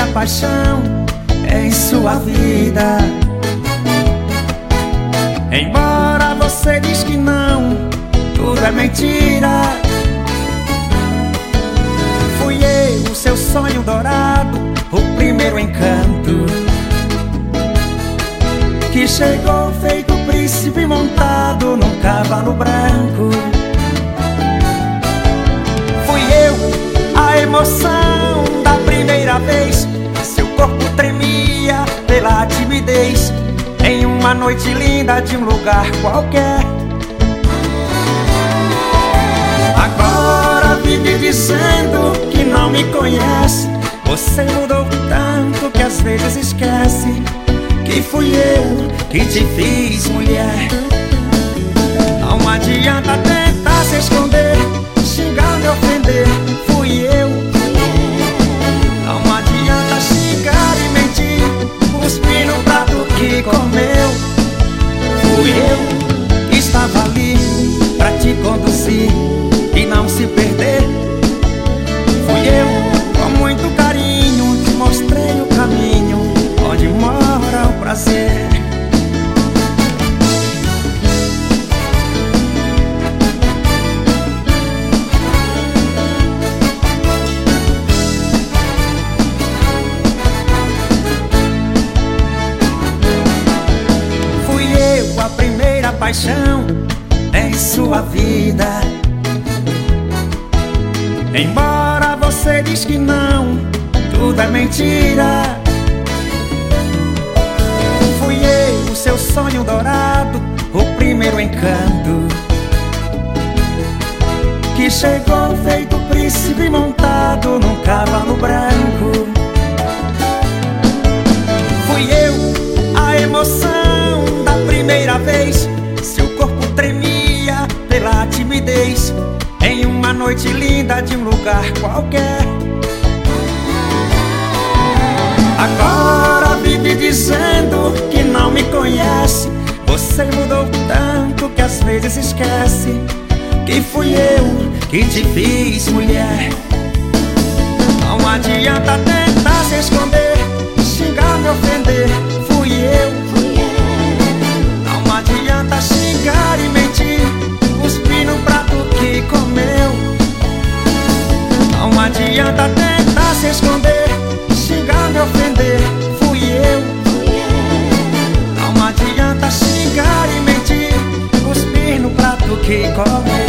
paixão em sua vida. Embora você diz que não, tudo é mentira. Fui eu, o seu sonho dourado, o primeiro encanto, que chegou feito príncipe montado num cavalo branco. Fui eu, a emoção da primeira vez. Seu corpo tremia pela timidez, em uma noite linda de um lugar qualquer. Agora vive dizendo que não me conhece. Você mudou tanto que às vezes esquece que fui eu que te fiz mulher. Não adianta tentar se esconder, xingar, me ofender. Fui eu. Não adianta xingar e mentir, cuspir no prato que comeu. Fui eu que estava ali pra te conduzir e não se perder. Fui eu, com muito carinho, te mostrei o caminho onde mora o prazer. Fui eu, a primeira paixão em sua vida. Embora você diz que não, tudo é mentira. Fui eu, o seu sonho dourado, o primeiro encanto, que chegou feito príncipe montado num cavalo branco. Fui eu, a emoção da primeira vez. Seu corpo tremia pela timidez, em uma noite linda de um lugar qualquer. Agora vive dizendo que não me conhece. Você mudou tanto que às vezes esquece que fui eu que te fiz mulher. Não adianta tentar se esconder, xingar, me ofender. Fui eu. Não adianta xingar e mentir, cuspir no prato que comeu. Não adianta tentar se esconder, xingar, me ofender. Fui eu. Não adianta xingar e mentir, cuspir no prato que comeu.